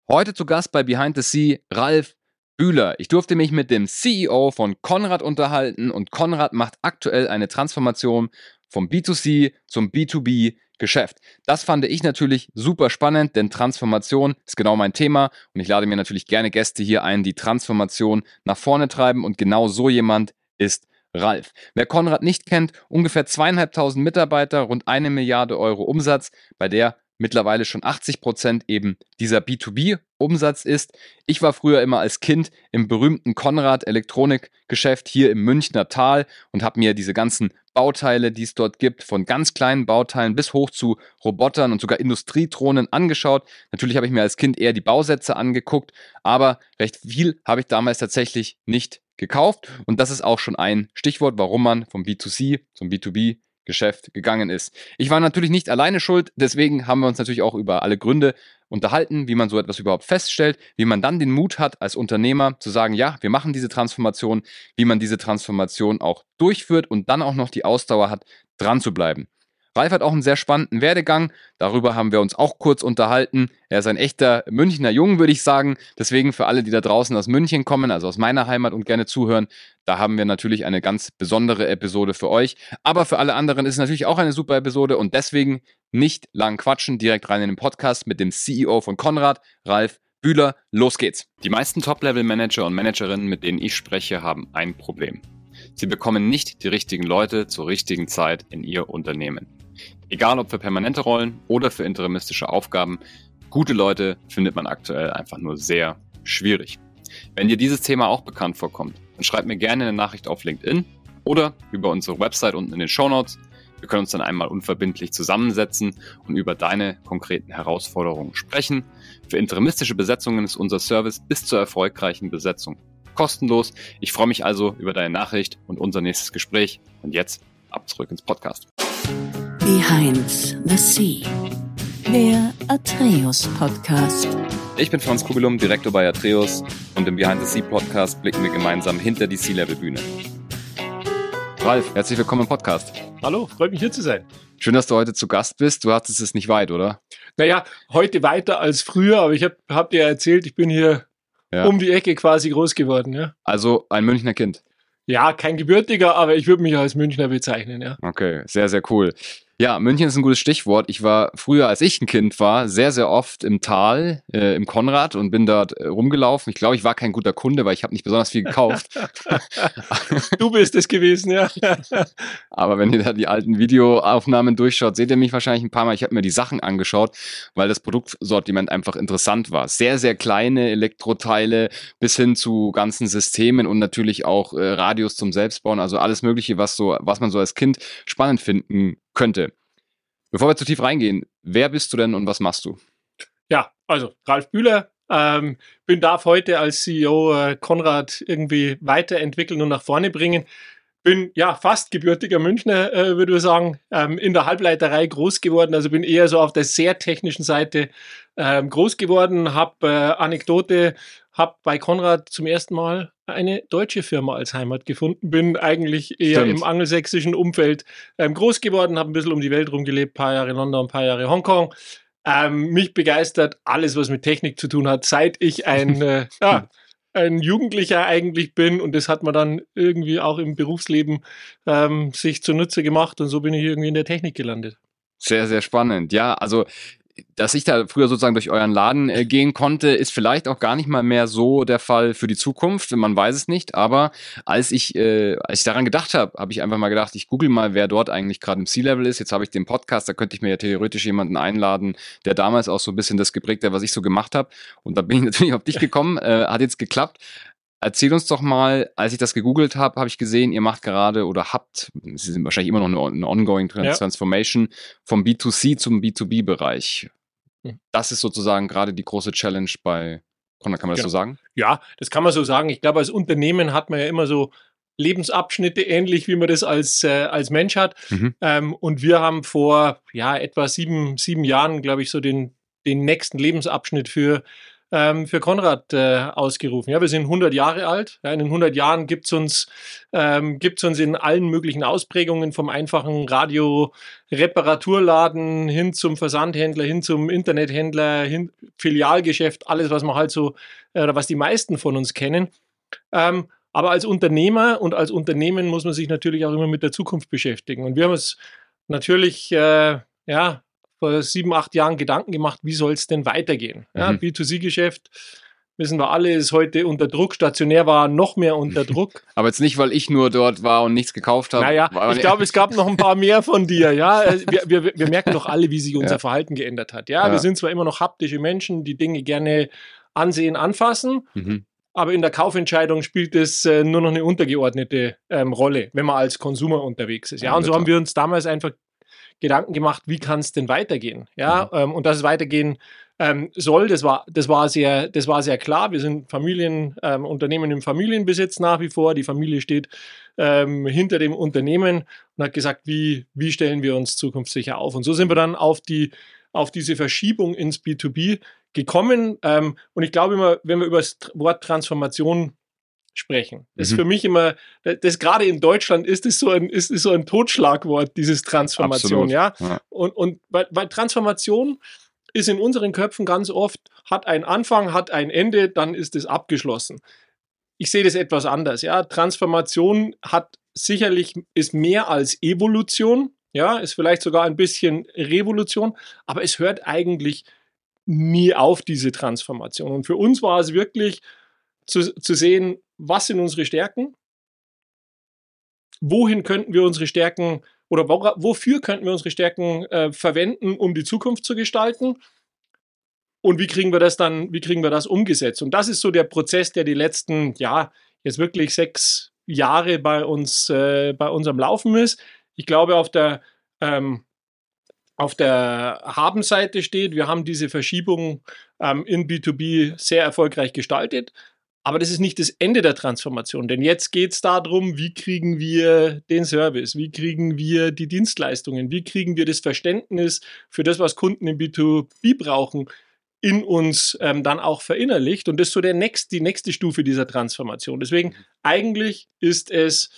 Heute zu Gast bei Behind the Sea Ralf Bühler. Ich durfte mich mit dem CEO von Conrad unterhalten und Conrad macht aktuell eine Transformation vom B2C zum B2B-Geschäft. Das fand ich natürlich super spannend, denn Transformation ist genau mein Thema und ich lade mir natürlich gerne Gäste hier ein, die Transformation nach vorne treiben und genau so jemand ist Ralf. Wer Conrad nicht kennt, ungefähr 2.500 Mitarbeiter, rund 1 Milliarde Euro Umsatz, bei der mittlerweile schon 80% eben dieser B2B-Umsatz ist. Ich war früher immer als Kind im berühmten Conrad Elektronikgeschäft hier im Münchner Tal und habe mir diese ganzen Bauteile, die es dort gibt, von ganz kleinen Bauteilen bis hoch zu Robotern und sogar Industriedrohnen angeschaut. Natürlich habe ich mir als Kind eher die Bausätze angeguckt, aber recht viel habe ich damals tatsächlich nicht gekauft. Und das ist auch schon ein Stichwort, warum man vom B2C zum B2B Geschäft gegangen ist. Ich war natürlich nicht alleine schuld, deswegen haben wir uns natürlich auch über alle Gründe unterhalten, wie man so etwas überhaupt feststellt, wie man dann den Mut hat, als Unternehmer zu sagen, ja, wir machen diese Transformation, wie man diese Transformation auch durchführt und dann auch noch die Ausdauer hat, dran zu bleiben. Ralf hat auch einen sehr spannenden Werdegang, darüber haben wir uns auch kurz unterhalten. Er ist ein echter Münchner Jung, würde ich sagen. Deswegen für alle, die da draußen aus München kommen, also aus meiner Heimat und gerne zuhören, da haben wir natürlich eine ganz besondere Episode für euch. Aber für alle anderen ist es natürlich auch eine super Episode und deswegen nicht lang quatschen, direkt rein in den Podcast mit dem CEO von Conrad, Ralf Bühler. Los geht's. Die meisten Top-Level-Manager und Managerinnen, mit denen ich spreche, haben ein Problem. Sie bekommen nicht die richtigen Leute zur richtigen Zeit in ihr Unternehmen. Egal ob für permanente Rollen oder für interimistische Aufgaben, gute Leute findet man aktuell einfach nur sehr schwierig. Wenn dir dieses Thema auch bekannt vorkommt, dann schreib mir gerne eine Nachricht auf LinkedIn oder über unsere Website unten in den Shownotes. Wir können uns dann einmal unverbindlich zusammensetzen und über deine konkreten Herausforderungen sprechen. Für interimistische Besetzungen ist unser Service bis zur erfolgreichen Besetzung kostenlos. Ich freue mich also über deine Nachricht und unser nächstes Gespräch. Und jetzt ab zurück ins Podcast. Behind the Sea, der Atreus Podcast. Ich bin Franz Kugelum, Direktor bei Atreus und im Behind the Sea Podcast blicken wir gemeinsam hinter die Sea-Level-Bühne. Ralf, herzlich willkommen im Podcast. Hallo, freut mich hier zu sein. Schön, dass du heute zu Gast bist. Du hattest es nicht weit, oder? Naja, heute weiter als früher, aber ich hab dir erzählt, ich bin hier um die Ecke quasi groß geworden. Ja. Also ein Münchner Kind. Ja, kein Gebürtiger, aber ich würde mich als Münchner bezeichnen. Ja. Okay, sehr, sehr cool. Ja, München ist ein gutes Stichwort. Ich war früher, als ich ein Kind war, sehr, sehr oft im Tal, im Konrad und bin dort rumgelaufen. Ich glaube, ich war kein guter Kunde, weil ich habe nicht besonders viel gekauft. Du bist es gewesen, ja. Aber wenn ihr da die alten Videoaufnahmen durchschaut, seht ihr mich wahrscheinlich ein paar Mal. Ich habe mir die Sachen angeschaut, weil das Produktsortiment einfach interessant war. Sehr, sehr kleine Elektroteile bis hin zu ganzen Systemen und natürlich auch Radios zum Selbstbauen. Also alles Mögliche, was man so als Kind spannend finden könnte. Bevor wir zu tief reingehen, wer bist du denn und was machst du? Ja, also Ralf Bühler, darf heute als CEO Conrad irgendwie weiterentwickeln und nach vorne bringen. Bin ja fast gebürtiger Münchner, würde ich sagen, in der Halbleiterei groß geworden, also bin eher so auf der sehr technischen Seite groß geworden, habe bei Conrad zum ersten Mal eine deutsche Firma als Heimat gefunden, bin eigentlich eher im angelsächsischen Umfeld groß geworden, habe ein bisschen um die Welt rumgelebt, ein paar Jahre London, ein paar Jahre Hongkong. Mich begeistert alles, was mit Technik zu tun hat, seit ich ein Jugendlicher eigentlich bin und das hat man dann irgendwie auch im Berufsleben sich zunutze gemacht und so bin ich irgendwie in der Technik gelandet. Sehr, sehr spannend. Ja, also dass ich da früher sozusagen durch euren Laden gehen konnte, ist vielleicht auch gar nicht mal mehr so der Fall für die Zukunft. Man weiß es nicht. Aber als ich daran gedacht habe, habe ich einfach mal gedacht, ich google mal, wer dort eigentlich gerade im C-Level ist. Jetzt habe ich den Podcast, da könnte ich mir ja theoretisch jemanden einladen, der damals auch so ein bisschen das geprägt hat, was ich so gemacht habe. Und da bin ich natürlich auf dich gekommen. Hat jetzt geklappt. Erzähl uns doch mal, als ich das gegoogelt habe, habe ich gesehen, ihr macht gerade oder habt, Sie sind wahrscheinlich immer noch eine ongoing Transformation vom B2C zum B2B-Bereich. Das ist sozusagen gerade die große Challenge bei Conrad, kann man das so sagen? Ja, das kann man so sagen. Ich glaube, als Unternehmen hat man ja immer so Lebensabschnitte, ähnlich wie man das als Mensch hat. Und wir haben vor etwa sieben Jahren, glaube ich, so den nächsten Lebensabschnitt für für Konrad ausgerufen. Ja, wir sind 100 Jahre alt. Ja, in den 100 Jahren gibt's uns in allen möglichen Ausprägungen vom einfachen Radio-Reparaturladen hin zum Versandhändler, hin zum Internethändler, hin Filialgeschäft, alles, was man halt so, oder was die meisten von uns kennen. Aber als Unternehmer und als Unternehmen muss man sich natürlich auch immer mit der Zukunft beschäftigen. Und wir haben uns natürlich, vor 7, 8 Jahren Gedanken gemacht, wie soll es denn weitergehen? Ja, B2C-Geschäft, wissen wir alle, ist heute unter Druck. Stationär war noch mehr unter Druck. Aber jetzt nicht, weil ich nur dort war und nichts gekauft habe. Naja, ich glaube, es gab noch ein paar mehr von dir. Ja, wir merken doch alle, wie sich unser Verhalten geändert hat. Ja, wir sind zwar immer noch haptische Menschen, die Dinge gerne ansehen, anfassen, aber in der Kaufentscheidung spielt es nur noch eine untergeordnete Rolle, wenn man als Konsumer unterwegs ist. Ja, und so haben wir uns damals einfach Gedanken gemacht, wie kann es denn weitergehen? Ja, und dass es weitergehen soll, das war sehr klar. Wir sind Unternehmen im Familienbesitz nach wie vor. Die Familie steht hinter dem Unternehmen und hat gesagt, wie stellen wir uns zukunftssicher auf? Und so sind wir dann auf diese Verschiebung ins B2B gekommen. Und ich glaube immer, wenn wir über das Wort Transformation sprechen. Das ist für mich immer, das gerade in Deutschland ist so ein Totschlagwort, dieses Transformation. Ja? Und weil Transformation ist in unseren Köpfen ganz oft, hat einen Anfang, hat ein Ende, dann ist es abgeschlossen. Ich sehe das etwas anders. Ja? Transformation ist mehr als Evolution, ja, ist vielleicht sogar ein bisschen Revolution, aber es hört eigentlich nie auf, diese Transformation. Und für uns war es wirklich zu sehen, was sind unsere Stärken? Wohin könnten wir unsere Stärken oder wofür könnten wir unsere Stärken verwenden, um die Zukunft zu gestalten? Und wie kriegen wir das umgesetzt? Und das ist so der Prozess, der die letzten, jetzt wirklich 6 Jahre bei uns am Laufen ist. Ich glaube, auf der Habenseite steht, wir haben diese Verschiebung in B2B sehr erfolgreich gestaltet. Aber das ist nicht das Ende der Transformation, denn jetzt geht es darum, wie kriegen wir den Service, wie kriegen wir die Dienstleistungen, wie kriegen wir das Verständnis für das, was Kunden im B2B brauchen, in uns dann auch verinnerlicht. Und das ist so die nächste Stufe dieser Transformation. Deswegen eigentlich ist es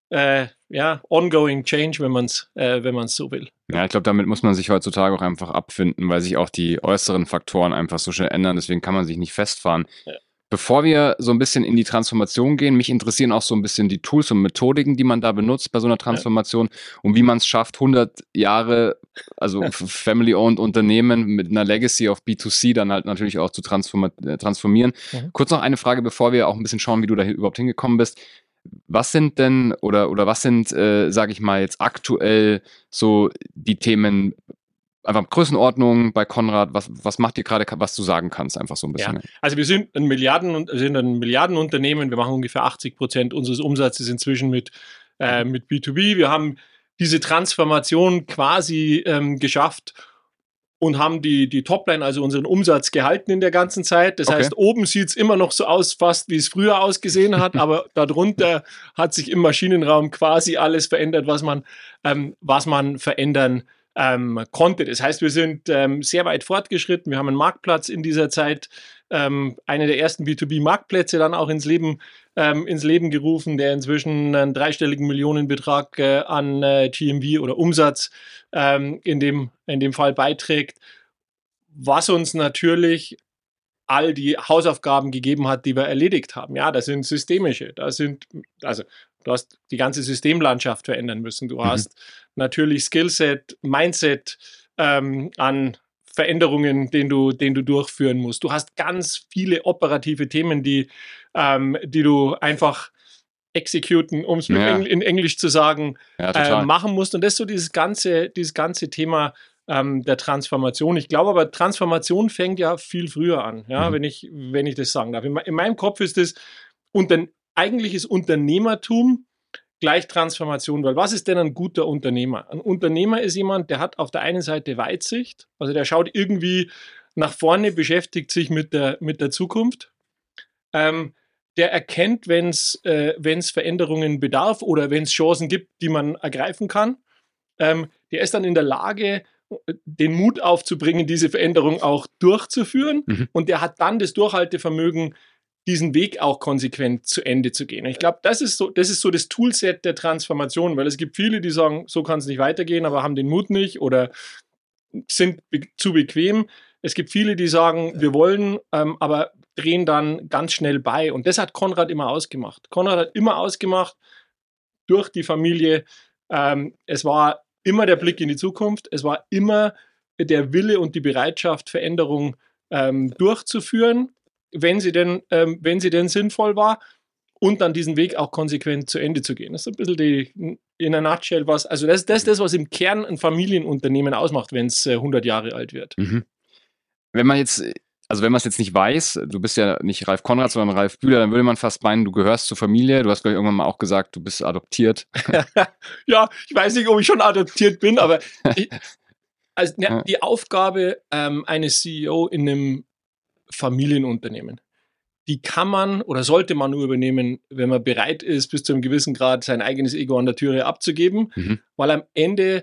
ongoing change, wenn man es so will. Ja, ich glaube, damit muss man sich heutzutage auch einfach abfinden, weil sich auch die äußeren Faktoren einfach so schnell ändern. Deswegen kann man sich nicht festfahren. Ja. Bevor wir so ein bisschen in die Transformation gehen, mich interessieren auch so ein bisschen die Tools und Methodiken, die man da benutzt bei so einer Transformation und wie man es schafft, 100 Jahre, also Family-owned Unternehmen mit einer Legacy auf B2C dann halt natürlich auch zu transformieren. Kurz noch eine Frage, bevor wir auch ein bisschen schauen, wie du da überhaupt hingekommen bist. Was sind denn oder was sind, sage ich mal, jetzt aktuell so die Themen, einfach Größenordnung bei Konrad, was macht ihr gerade, was du sagen kannst, einfach so ein bisschen. Ja, also wir sind ein Milliardenunternehmen, wir machen ungefähr 80% unseres Umsatzes inzwischen mit B2B. Wir haben diese Transformation quasi geschafft und haben die Topline, also unseren Umsatz gehalten in der ganzen Zeit. Das heißt, oben sieht es immer noch so aus, fast wie es früher ausgesehen hat, aber darunter hat sich im Maschinenraum quasi alles verändert, was man verändern konnte. Das heißt, wir sind sehr weit fortgeschritten. Wir haben einen Marktplatz in dieser Zeit, eine der ersten B2B-Marktplätze dann auch ins Leben gerufen, der inzwischen einen 3-stelligen Millionenbetrag an GMV oder Umsatz in dem Fall beiträgt, was uns natürlich all die Hausaufgaben gegeben hat, die wir erledigt haben. Ja, das sind systemische, du hast die ganze Systemlandschaft verändern müssen. Du hast natürlich Skillset, Mindset an Veränderungen, den du durchführen musst. Du hast ganz viele operative Themen, die du einfach executen, um es in Englisch zu sagen, machen musst. Und das ist so dieses ganze Thema der Transformation. Ich glaube aber, Transformation fängt ja viel früher an, wenn ich das sagen darf. In meinem Kopf ist das eigentlich ist Unternehmertum gleich Transformation, weil was ist denn ein guter Unternehmer? Ein Unternehmer ist jemand, der hat auf der einen Seite Weitsicht, also der schaut irgendwie nach vorne, beschäftigt sich mit der Zukunft. Der erkennt, wenn es Veränderungen bedarf oder wenn es Chancen gibt, die man ergreifen kann. Der ist dann in der Lage, den Mut aufzubringen, diese Veränderung auch durchzuführen. Mhm. Und der hat dann das Durchhaltevermögen, diesen Weg auch konsequent zu Ende zu gehen. Und ich glaube, das ist so das Toolset der Transformation, weil es gibt viele, die sagen, so kann es nicht weitergehen, aber haben den Mut nicht oder sind zu bequem. Es gibt viele, die sagen, wir wollen, aber drehen dann ganz schnell bei. Und das hat Konrad immer ausgemacht. Konrad hat immer ausgemacht durch die Familie. Es war immer der Blick in die Zukunft. Es war immer der Wille und die Bereitschaft, Veränderung durchzuführen, wenn sie denn sinnvoll war, und dann diesen Weg auch konsequent zu Ende zu gehen. Das ist ein bisschen in a nutshell was, also das ist das, was im Kern ein Familienunternehmen ausmacht, wenn es 100 Jahre alt wird. Mhm. Wenn man es jetzt nicht weiß, du bist ja nicht Ralf Konrad, sondern Ralf Bühler, dann würde man fast meinen, du gehörst zur Familie. Du hast, glaube ich, irgendwann mal auch gesagt, du bist adoptiert. Ja, ich weiß nicht, ob ich schon adoptiert bin, aber die Aufgabe eines CEO in einem Familienunternehmen, die kann man oder sollte man nur übernehmen, wenn man bereit ist, bis zu einem gewissen Grad sein eigenes Ego an der Türe abzugeben, weil am Ende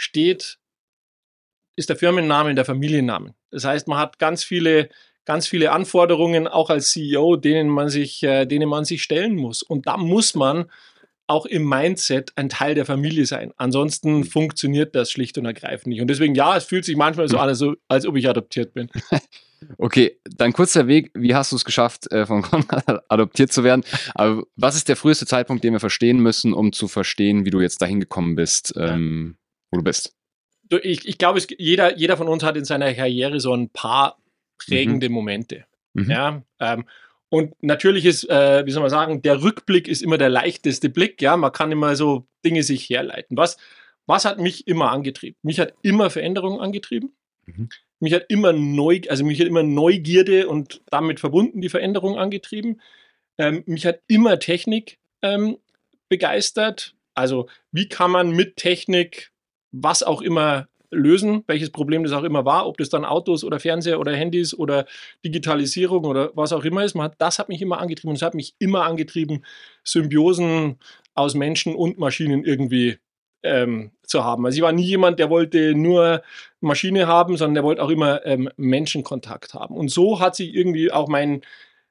ist der Firmenname der Familienname. Das heißt, man hat ganz viele Anforderungen, auch als CEO, denen man sich stellen muss. Und da muss man auch im Mindset ein Teil der Familie sein. Ansonsten funktioniert das schlicht und ergreifend nicht. Und deswegen, ja, es fühlt sich manchmal so an, als ob ich adoptiert bin. Okay, dann kurz der Weg. Wie hast du es geschafft, von Konrad adoptiert zu werden? Aber was ist der früheste Zeitpunkt, den wir verstehen müssen, um zu verstehen, wie du jetzt dahin gekommen bist, wo du bist? Ich glaube, jeder von uns hat in seiner Karriere so ein paar prägende Momente. Ja, und natürlich ist, wie soll man sagen, der Rückblick ist immer der leichteste Blick. Ja, man kann immer so Dinge sich herleiten. Was hat mich immer angetrieben? Mich hat immer Veränderung angetrieben. Mich hat immer Neugierde und damit verbunden die Veränderung angetrieben. Mich hat immer Technik begeistert. Also wie kann man mit Technik was auch immer lösen, welches Problem das auch immer war, ob das dann Autos oder Fernseher oder Handys oder Digitalisierung oder was auch immer ist. Das hat mich immer angetrieben und es hat mich immer angetrieben, Symbiosen aus Menschen und Maschinen irgendwie zu haben. Also ich war nie jemand, der wollte nur Maschine haben, sondern der wollte auch immer Menschenkontakt haben. Und so hat sich irgendwie auch mein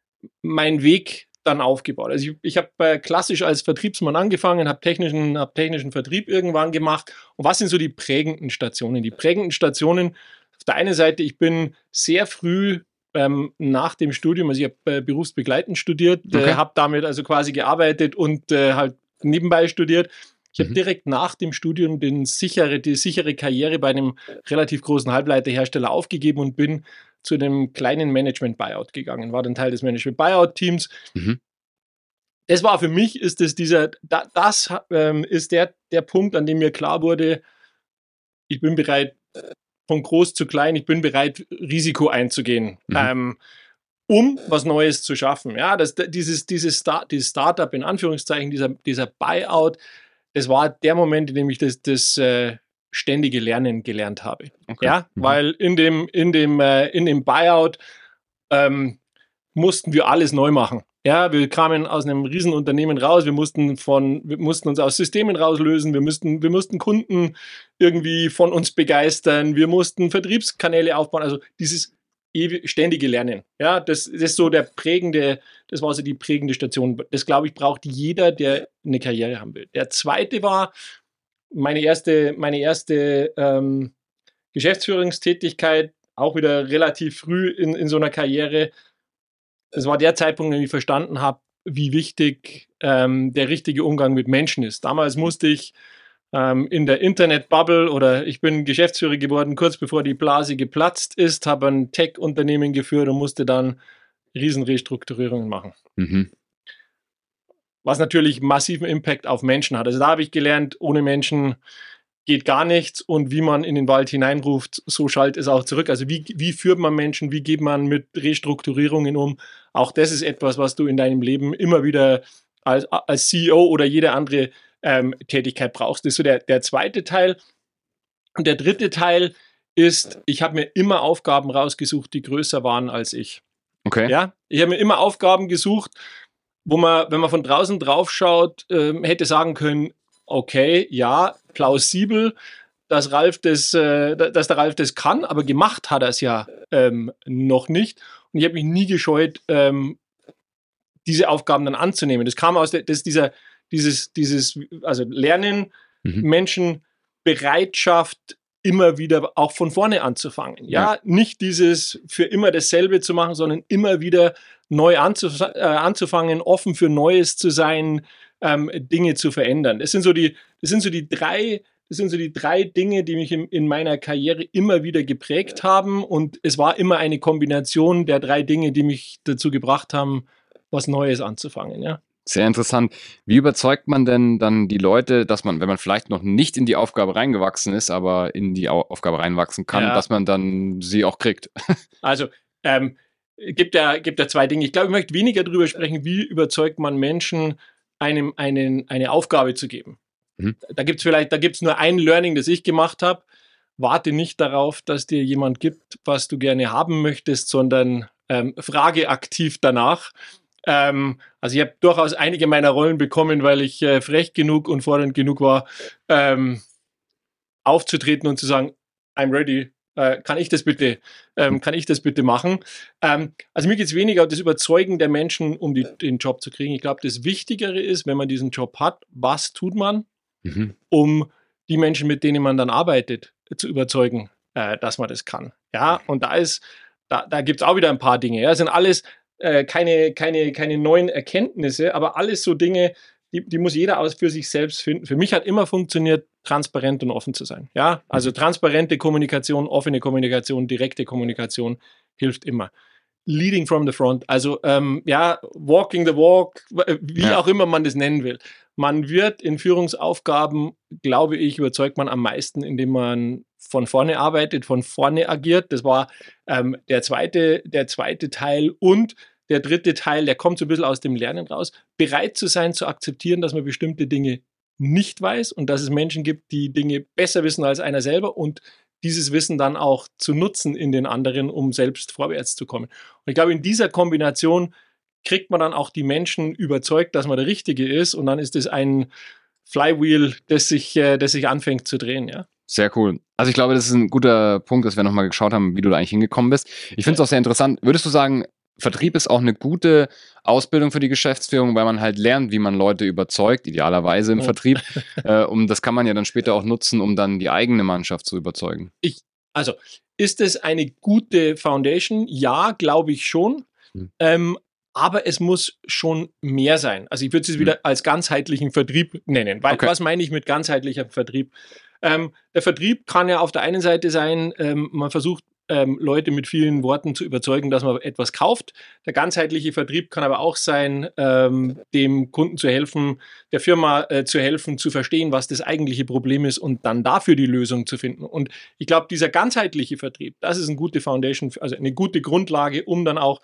Weg dann aufgebaut. Also ich habe klassisch als Vertriebsmann angefangen, habe technischen Vertrieb irgendwann gemacht. Und was sind so die prägenden Stationen? Die prägenden Stationen, auf der einen Seite, ich bin sehr früh nach dem Studium, also ich habe berufsbegleitend studiert, habe damit also quasi gearbeitet und halt nebenbei studiert. Ich habe direkt nach dem Studium die sichere Karriere bei einem relativ großen Halbleiterhersteller aufgegeben und bin zu einem kleinen Management-Buyout gegangen, war dann Teil des Management-Buyout-Teams. Das war für mich, ist das ist der Punkt, an dem mir klar wurde, ich bin bereit, von groß zu klein, ich bin bereit, Risiko einzugehen, um was Neues zu schaffen. Ja, dieses Startup, in Anführungszeichen, dieser Buyout, das war der Moment, in dem ich das ständige Lernen gelernt habe. Okay. Ja, weil in dem Buyout mussten wir alles neu machen. Ja, wir kamen aus einem Riesenunternehmen raus, wir mussten uns aus Systemen rauslösen, wir mussten Kunden irgendwie von uns begeistern, wir mussten Vertriebskanäle aufbauen, also dieses ständige Lernen. Ja, das ist so das war so die prägende Station. Das, glaube ich, braucht jeder, der eine Karriere haben will. Der zweite war meine erste Geschäftsführungstätigkeit, auch wieder relativ früh in so einer Karriere. Das war der Zeitpunkt, in dem ich verstanden habe, wie wichtig der richtige Umgang mit Menschen ist. Damals musste ich in der Internet-Bubble oder ich bin Geschäftsführer geworden, kurz bevor die Blase geplatzt ist, habe ein Tech-Unternehmen geführt und musste dann Riesenrestrukturierungen machen. Was natürlich massiven Impact auf Menschen hat. Also da habe ich gelernt, ohne Menschen geht gar nichts und wie man in den Wald hineinruft, so schallt es auch zurück. Also wie führt man Menschen, wie geht man mit Restrukturierungen um? Auch das ist etwas, was du in deinem Leben immer wieder als CEO oder jede andere Tätigkeit brauchst. Das ist so der zweite Teil. Und der dritte Teil ist, ich habe mir immer Aufgaben rausgesucht, die größer waren als ich. Okay. Ja? Ich habe mir immer Aufgaben gesucht, wo man, wenn man von draußen drauf schaut, hätte sagen können, okay, ja, plausibel, dass der Ralf das kann, aber gemacht hat er es ja noch nicht. Und ich habe mich nie gescheut, diese Aufgaben dann anzunehmen. Das kam aus also Lernen, Menschen Bereitschaft, immer wieder auch von vorne anzufangen. Ja, nicht dieses für immer dasselbe zu machen, sondern immer wieder neu anzufangen, offen für Neues zu sein, Dinge zu verändern. Das sind so die drei Dinge, die mich in meiner Karriere immer wieder geprägt haben. Und es war immer eine Kombination der 3 Dinge, die mich dazu gebracht haben, was Neues anzufangen. Ja. Sehr interessant. Wie überzeugt man denn dann die Leute, dass man, wenn man vielleicht noch nicht in die Aufgabe reingewachsen ist, aber in die Aufgabe reinwachsen kann, dass man dann sie auch kriegt? Also, gibt ja 2 Dinge. Ich glaube, ich möchte weniger darüber sprechen, wie überzeugt man Menschen, einem eine Aufgabe zu geben. Da gibt es nur ein Learning, das ich gemacht habe. Warte nicht darauf, dass dir jemand gibt, was du gerne haben möchtest, sondern frage aktiv danach. Also ich habe durchaus einige meiner Rollen bekommen, weil ich frech genug und fordernd genug war, aufzutreten und zu sagen, I'm ready, kann ich das bitte machen? Also mir geht es weniger um das Überzeugen der Menschen, um den Job zu kriegen. Ich glaube, das Wichtigere ist, wenn man diesen Job hat, was tut man, um die Menschen, mit denen man dann arbeitet, zu überzeugen, dass man das kann. Ja, und da gibt es auch wieder ein paar Dinge. Ja, das sind alles keine neuen Erkenntnisse, aber alles so Dinge, die muss jeder für sich selbst finden. Für mich hat immer funktioniert, transparent und offen zu sein. Ja, also transparente Kommunikation, offene Kommunikation, direkte Kommunikation hilft immer. Leading from the front, also walking the walk, wie auch immer man das nennen will. Man wird in Führungsaufgaben, glaube ich, überzeugt man am meisten, indem man von vorne arbeitet, von vorne agiert. Das war der zweite Teil. Und der dritte Teil, der kommt so ein bisschen aus dem Lernen raus, bereit zu sein, zu akzeptieren, dass man bestimmte Dinge nicht weiß und dass es Menschen gibt, die Dinge besser wissen als einer selber und dieses Wissen dann auch zu nutzen in den anderen, um selbst vorwärts zu kommen. Und ich glaube, in dieser Kombination kriegt man dann auch die Menschen überzeugt, dass man der Richtige ist und dann ist es ein Flywheel, das sich anfängt zu drehen. Ja. Sehr cool. Also ich glaube, das ist ein guter Punkt, dass wir nochmal geschaut haben, wie du da eigentlich hingekommen bist. Ich finde es auch sehr interessant. Würdest du sagen, Vertrieb ist auch eine gute Ausbildung für die Geschäftsführung, weil man halt lernt, wie man Leute überzeugt, idealerweise im Vertrieb. Das kann man ja dann später auch nutzen, um dann die eigene Mannschaft zu überzeugen. Also, ist es eine gute Foundation? Ja, glaube ich schon. Aber es muss schon mehr sein. Also ich würde es wieder als ganzheitlichen Vertrieb nennen. Weil, was meine ich mit ganzheitlicher Vertrieb? Der Vertrieb kann ja auf der einen Seite sein, man versucht, Leute mit vielen Worten zu überzeugen, dass man etwas kauft. Der ganzheitliche Vertrieb kann aber auch sein, dem Kunden zu helfen, der Firma zu helfen, zu verstehen, was das eigentliche Problem ist und dann dafür die Lösung zu finden. Und ich glaube, dieser ganzheitliche Vertrieb, das ist eine gute Foundation, also eine gute Grundlage, um dann auch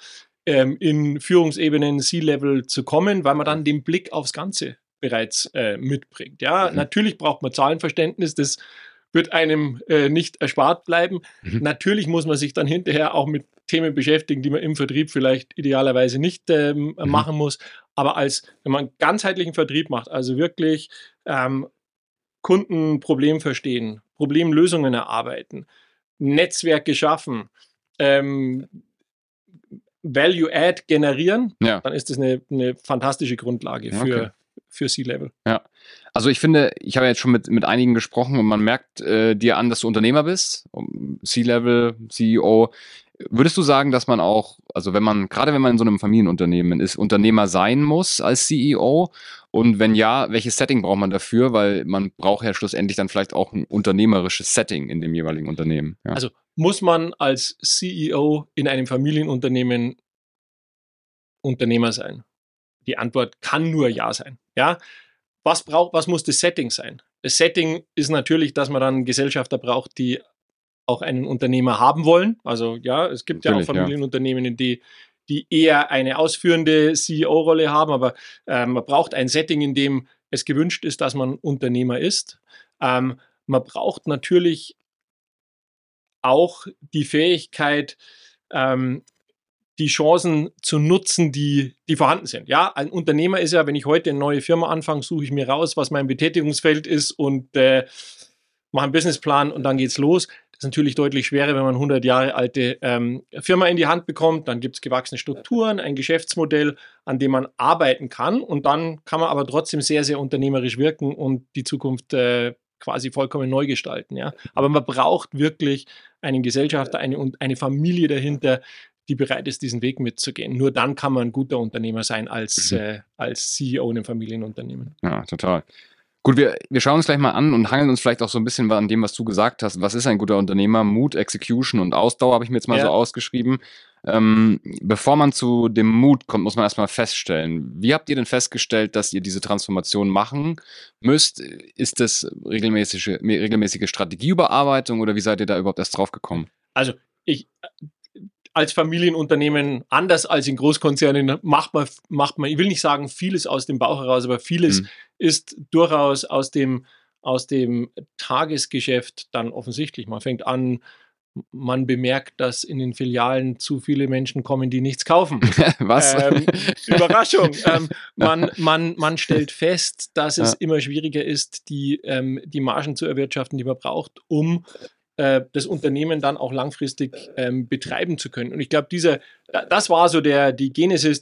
in Führungsebenen C-Level zu kommen, weil man dann den Blick aufs Ganze bereits mitbringt. Ja, natürlich braucht man Zahlenverständnis, das wird einem nicht erspart bleiben. Natürlich muss man sich dann hinterher auch mit Themen beschäftigen, die man im Vertrieb vielleicht idealerweise nicht machen muss. Aber wenn man einen ganzheitlichen Vertrieb macht, also wirklich Kundenproblem verstehen, Problemlösungen erarbeiten, Netzwerke schaffen, Value-Add generieren, dann ist das eine fantastische Grundlage für C-Level. Ja, also ich finde, ich habe jetzt schon mit einigen gesprochen und man merkt dir an, dass du Unternehmer bist, C-Level, CEO. Würdest du sagen, dass man auch, also gerade wenn man in so einem Familienunternehmen ist, Unternehmer sein muss als CEO? Und wenn ja, welches Setting braucht man dafür? Weil man braucht ja schlussendlich dann vielleicht auch ein unternehmerisches Setting in dem jeweiligen Unternehmen. Ja. Also muss man als CEO in einem Familienunternehmen Unternehmer sein? Die Antwort kann nur ja sein. Ja? Was muss das Setting sein? Das Setting ist natürlich, dass man dann Gesellschafter braucht, die auch einen Unternehmer haben wollen. Also ja, es gibt natürlich, ja auch Familienunternehmen, die eher eine ausführende CEO-Rolle haben, aber man braucht ein Setting, in dem es gewünscht ist, dass man Unternehmer ist. Man braucht natürlich auch die Fähigkeit, die Chancen zu nutzen, die vorhanden sind. Ja, ein Unternehmer ist ja, wenn ich heute eine neue Firma anfange, suche ich mir raus, was mein Betätigungsfeld ist und machen einen Businessplan und dann geht's los. Das ist natürlich deutlich schwerer, wenn man 100 Jahre alte Firma in die Hand bekommt. Dann gibt es gewachsene Strukturen, ein Geschäftsmodell, an dem man arbeiten kann. Und dann kann man aber trotzdem sehr, sehr unternehmerisch wirken und die Zukunft quasi vollkommen neu gestalten. Ja? Aber man braucht wirklich einen Gesellschafter, eine Familie dahinter, die bereit ist, diesen Weg mitzugehen. Nur dann kann man ein guter Unternehmer sein als CEO in einem Familienunternehmen. Ja, total. Gut, wir schauen uns gleich mal an und hangeln uns vielleicht auch so ein bisschen an dem, was du gesagt hast. Was ist ein guter Unternehmer? Mut, Execution und Ausdauer habe ich mir jetzt mal so ausgeschrieben. Bevor man zu dem Mut kommt, muss man erstmal feststellen. Wie habt ihr denn festgestellt, dass ihr diese Transformation machen müsst? Ist das regelmäßige Strategieüberarbeitung oder wie seid ihr da überhaupt erst drauf gekommen? Also als Familienunternehmen, anders als in Großkonzernen, macht man, ich will nicht sagen vieles aus dem Bauch heraus, aber vieles ist durchaus aus dem Tagesgeschäft dann offensichtlich. Man fängt an, man bemerkt, dass in den Filialen zu viele Menschen kommen, die nichts kaufen. Was? Überraschung. Man stellt fest, dass es immer schwieriger ist, die Margen zu erwirtschaften, die man braucht, um das Unternehmen dann auch langfristig betreiben zu können. Und ich glaube, das war so die Genesis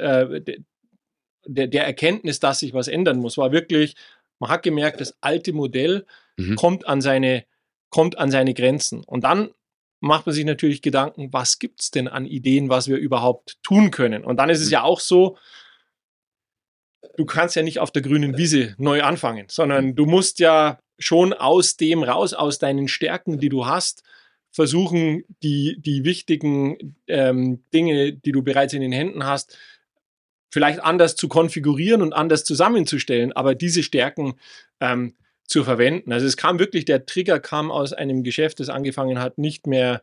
der Erkenntnis, dass sich was ändern muss, war wirklich, man hat gemerkt, das alte Modell kommt an seine Grenzen. Und dann macht man sich natürlich Gedanken, was gibt es denn an Ideen, was wir überhaupt tun können? Und dann ist es ja auch so, du kannst ja nicht auf der grünen Wiese neu anfangen, sondern du musst ja schon aus dem raus, aus deinen Stärken, die du hast, versuchen, die wichtigen Dinge, die du bereits in den Händen hast, vielleicht anders zu konfigurieren und anders zusammenzustellen, aber diese Stärken zu verwenden. Also der Trigger kam aus einem Geschäft, das angefangen hat, nicht mehr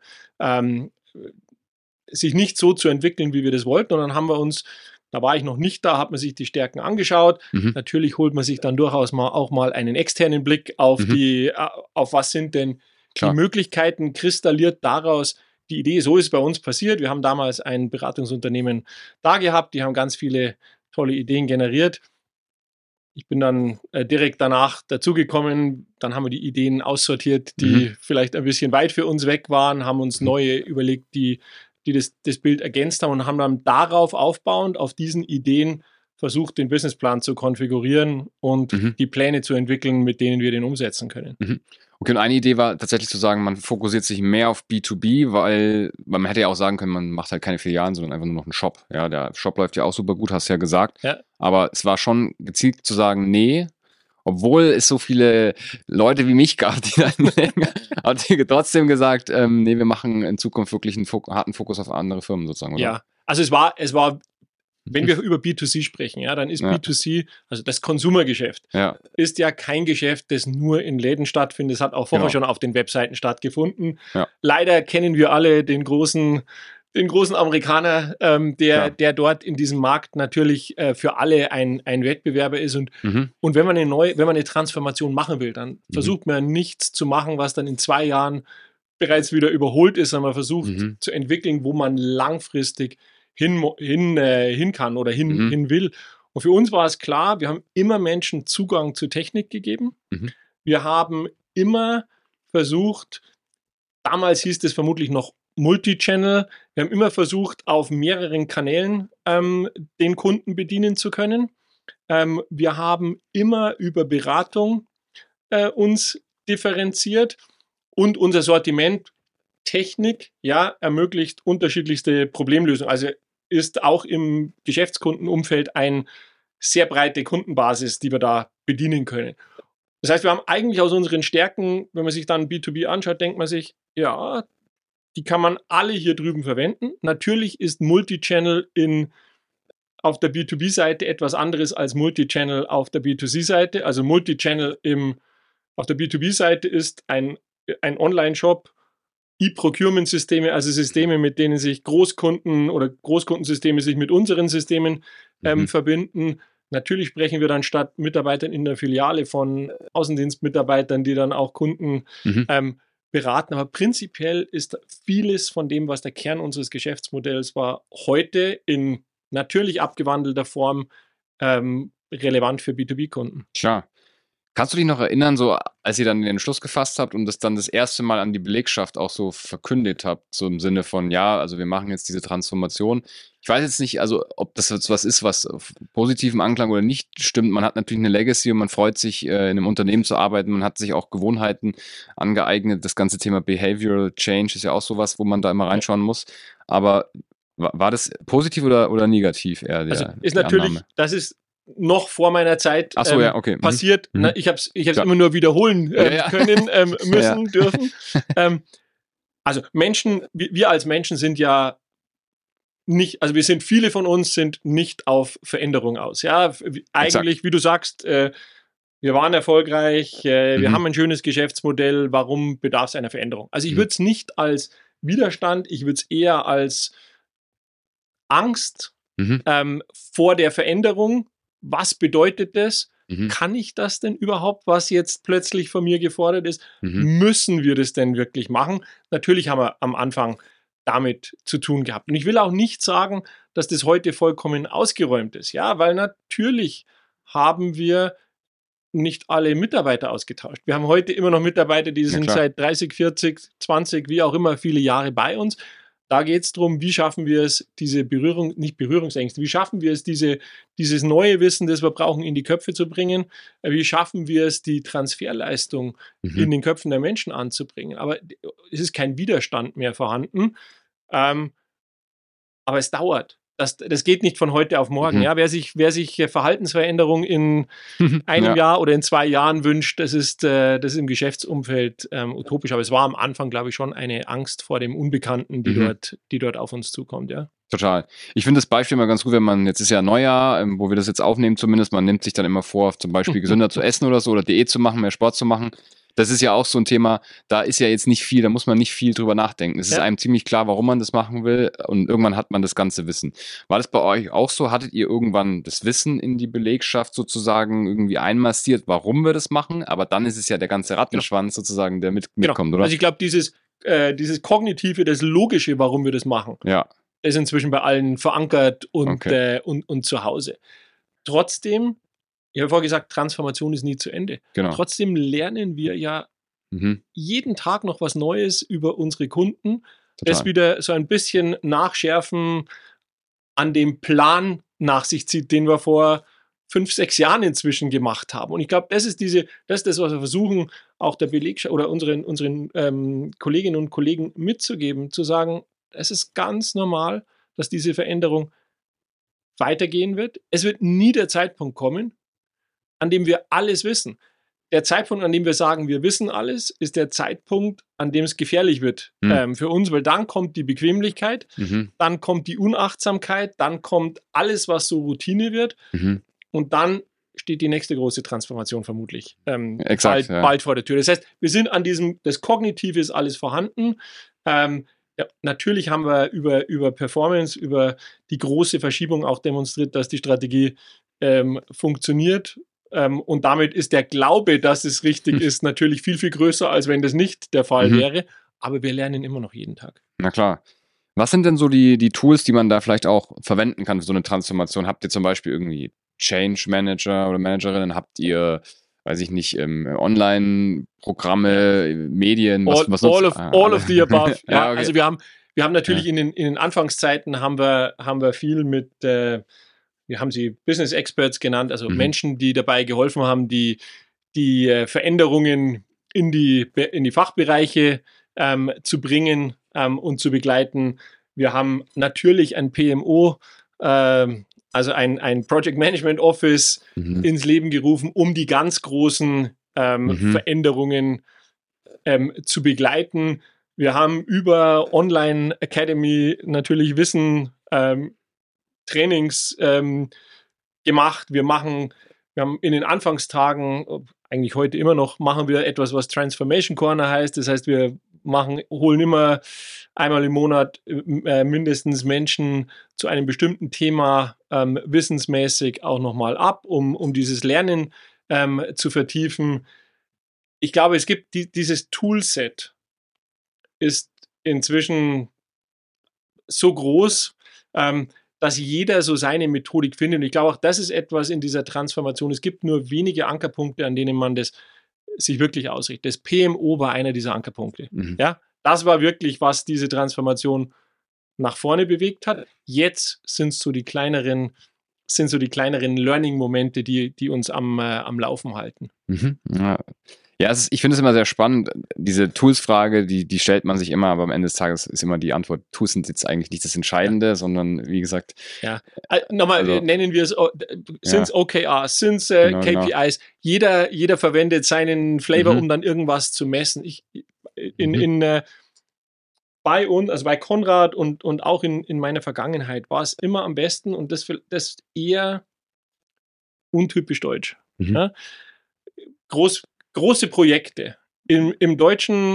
sich nicht so zu entwickeln, wie wir das wollten. Und dann haben wir uns, da war ich noch nicht da, hat man sich die Stärken angeschaut. Natürlich holt man sich dann durchaus auch mal einen externen Blick auf auf was sind denn die Möglichkeiten, kristalliert daraus die Idee. So ist es bei uns passiert. Wir haben damals ein Beratungsunternehmen da gehabt, die haben ganz viele tolle Ideen generiert. Ich bin dann direkt danach dazugekommen, dann haben wir die Ideen aussortiert, die vielleicht ein bisschen weit für uns weg waren, haben uns neue überlegt, die das Bild ergänzt haben und haben dann darauf aufbauend, auf diesen Ideen versucht, den Businessplan zu konfigurieren und die Pläne zu entwickeln, mit denen wir den umsetzen können. Okay, und eine Idee war tatsächlich zu sagen, man fokussiert sich mehr auf B2B, weil man hätte ja auch sagen können, man macht halt keine Filialen, sondern einfach nur noch einen Shop. Ja, der Shop läuft ja auch super gut, hast du ja gesagt. Ja. Aber es war schon gezielt zu sagen, nee, obwohl es so viele Leute wie mich gab, die dann hat trotzdem gesagt, nee, wir machen in Zukunft wirklich einen harten Fokus auf andere Firmen sozusagen, oder? Ja, also es war wenn wir über B2C sprechen, ja, dann ist B2C, also das Konsumergeschäft, ist ja kein Geschäft, das nur in Läden stattfindet. Es hat auch vorher schon auf den Webseiten stattgefunden. Ja. Leider kennen wir alle den großen Amerikaner, der dort in diesem Markt natürlich für alle ein Wettbewerber ist. Und wenn man eine Transformation machen will, dann versucht man nichts zu machen, was dann in 2 Jahren bereits wieder überholt ist, sondern man versucht zu entwickeln, wo man langfristig hin kann oder hin will. Und für uns war es klar, wir haben immer Menschen Zugang zu Technik gegeben. Wir haben immer versucht, damals hieß es vermutlich noch Multichannel, wir haben immer versucht, auf mehreren Kanälen den Kunden bedienen zu können. Wir haben immer über Beratung uns differenziert und unser Sortiment Technik ermöglicht unterschiedlichste Problemlösungen. Also ist auch im Geschäftskundenumfeld eine sehr breite Kundenbasis, die wir da bedienen können. Das heißt, wir haben eigentlich aus unseren Stärken, wenn man sich dann B2B anschaut, denkt man sich, ja, die kann man alle hier drüben verwenden. Natürlich ist Multichannel auf der B2B-Seite etwas anderes als Multichannel auf der B2C-Seite. Also Multichannel auf der B2B-Seite ist ein Online-Shop, E-Procurement-Systeme, also Systeme, mit denen sich Großkunden oder Großkundensysteme sich mit unseren Systemen verbinden. Natürlich sprechen wir dann statt Mitarbeitern in der Filiale von Außendienstmitarbeitern, die dann auch Kunden beraten. Aber prinzipiell ist vieles von dem, was der Kern unseres Geschäftsmodells war, heute in natürlich abgewandelter Form relevant für B2B-Kunden. Klar. Kannst du dich noch erinnern, so als ihr dann den Entschluss gefasst habt und das dann das erste Mal an die Belegschaft auch so verkündet habt, so im Sinne von, ja, also wir machen jetzt diese Transformation. Ich weiß jetzt nicht, also ob das jetzt was ist, was auf positivem Anklang oder nicht stimmt. Man hat natürlich eine Legacy und man freut sich, in einem Unternehmen zu arbeiten. Man hat sich auch Gewohnheiten angeeignet. Das ganze Thema Behavioral Change ist ja auch sowas, wo man da immer reinschauen muss. Aber war das positiv oder negativ eher Also ist die natürlich, Annahme? das ist noch vor meiner Zeit Ach so, ja, okay. passiert. Mhm. Ich habe es Ja. immer nur wiederholen Ja. können, müssen, Ja. dürfen. Also Menschen, wir als Menschen sind ja nicht, also viele von uns sind nicht auf Veränderung aus. Ja, eigentlich, wie du sagst, wir waren erfolgreich, wir haben ein schönes Geschäftsmodell, warum bedarf es einer Veränderung? Also ich würde es nicht als Widerstand, ich würde es eher als Angst vor der Veränderung. Was bedeutet das? Kann ich das denn überhaupt, was jetzt plötzlich von mir gefordert ist? Müssen wir das denn wirklich machen? Natürlich haben wir am Anfang damit zu tun gehabt. Und ich will auch nicht sagen, dass das heute vollkommen ausgeräumt ist. Ja, weil natürlich haben wir nicht alle Mitarbeiter ausgetauscht. Wir haben heute immer noch Mitarbeiter, die sind seit 30, 40, 20, wie auch immer, viele Jahre bei uns. Da geht es darum, wie schaffen wir es, diese nicht Berührungsängste, wie schaffen wir es, dieses neue Wissen, das wir brauchen, in die Köpfe zu bringen? Wie schaffen wir es, die Transferleistung in den Köpfen der Menschen anzubringen? Aber es ist kein Widerstand mehr vorhanden. Aber es dauert. Das geht nicht von heute auf morgen. Ja, wer sich Verhaltensveränderung in einem Jahr oder in 2 Jahren wünscht, das ist im Geschäftsumfeld utopisch. Aber es war am Anfang, glaube ich, schon eine Angst vor dem Unbekannten, die dort auf uns zukommt. Ja. Total. Ich finde das Beispiel mal ganz gut, wenn man, jetzt ist ja Neujahr, wo wir das jetzt aufnehmen zumindest, man nimmt sich dann immer vor, zum Beispiel gesünder zu essen oder so oder Diät zu machen, mehr Sport zu machen. Das ist ja auch so ein Thema, da ist ja jetzt nicht viel, da muss man nicht viel drüber nachdenken. Es ist einem ziemlich klar, warum man das machen will und irgendwann hat man das ganze Wissen. War das bei euch auch so? Hattet ihr irgendwann das Wissen in die Belegschaft sozusagen irgendwie einmassiert, warum wir das machen? Aber dann ist es ja der ganze Rattenschwanz sozusagen, der mitkommt, oder? Also ich glaube, dieses Kognitive, das Logische, warum wir das machen, ist inzwischen bei allen verankert und zu Hause. Trotzdem, ich habe vorher gesagt, Transformation ist nie zu Ende. Genau. Trotzdem lernen wir ja jeden Tag noch was Neues über unsere Kunden, das wieder so ein bisschen nachschärfen an dem Plan nach sich zieht, den wir vor 5, 6 Jahren inzwischen gemacht haben. Und ich glaube, das ist das, was wir versuchen, auch der Belegschaft oder unseren Kolleginnen und Kollegen mitzugeben, zu sagen, es ist ganz normal, dass diese Veränderung weitergehen wird. Es wird nie der Zeitpunkt kommen, an dem wir alles wissen. Der Zeitpunkt, an dem wir sagen, wir wissen alles, ist der Zeitpunkt, an dem es gefährlich wird für uns, weil dann kommt die Bequemlichkeit, dann kommt die Unachtsamkeit, dann kommt alles, was so Routine wird und dann steht die nächste große Transformation vermutlich bald vor der Tür. Das heißt, wir sind an das Kognitive ist alles vorhanden. Natürlich haben wir über Performance, über die große Verschiebung auch demonstriert, dass die Strategie funktioniert. Und damit ist der Glaube, dass es richtig ist, natürlich viel, viel größer, als wenn das nicht der Fall wäre. Aber wir lernen immer noch jeden Tag. Na klar. Was sind denn so die Tools, die man da vielleicht auch verwenden kann für so eine Transformation? Habt ihr zum Beispiel irgendwie Change Manager oder Managerinnen? Habt ihr, weiß ich nicht, Online-Programme, Medien? All of the above. Ja, okay. Also wir haben natürlich in den Anfangszeiten haben wir viel mit wir haben sie Business Experts genannt, also Menschen, die dabei geholfen haben, die Veränderungen in die Fachbereiche zu bringen und zu begleiten. Wir haben natürlich ein PMO, also ein Project Management Office ins Leben gerufen, um die ganz großen Veränderungen zu begleiten. Wir haben über Online Academy natürlich Wissen Trainings gemacht. Wir haben in den Anfangstagen, eigentlich heute immer noch, machen wir etwas, was Transformation Corner heißt. Das heißt, wir holen immer einmal im Monat mindestens Menschen zu einem bestimmten Thema wissensmäßig auch nochmal ab, um dieses Lernen zu vertiefen. Ich glaube, es gibt dieses Toolset ist inzwischen so groß, dass jeder so seine Methodik findet. Und ich glaube, auch das ist etwas in dieser Transformation. Es gibt nur wenige Ankerpunkte, an denen man das sich wirklich ausrichtet. Das PMO war einer dieser Ankerpunkte. Ja, das war wirklich, was diese Transformation nach vorne bewegt hat. Jetzt sind so die kleineren Learning-Momente, die uns am Laufen halten. Ja, ich finde es immer sehr spannend. Diese Tools-Frage, die stellt man sich immer, aber am Ende des Tages ist immer die Antwort, Tools sind jetzt eigentlich nicht das Entscheidende, sondern wie gesagt. Ja, nochmal nennen wir es, sind es OKRs, sind es KPIs. Genau. Jeder verwendet seinen Flavor, um dann irgendwas zu messen. Bei uns, also bei Konrad und auch in meiner Vergangenheit war es immer am besten und das eher untypisch deutsch. Ja? Große Projekte im deutschen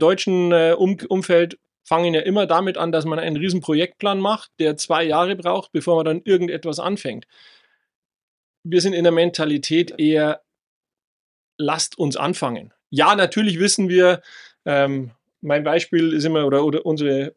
Umfeld fangen ja immer damit an, dass man einen riesen Projektplan macht, der 2 Jahre braucht, bevor man dann irgendetwas anfängt. Wir sind in der Mentalität eher, lasst uns anfangen. Ja, natürlich wissen wir, mein Beispiel ist immer, oder unser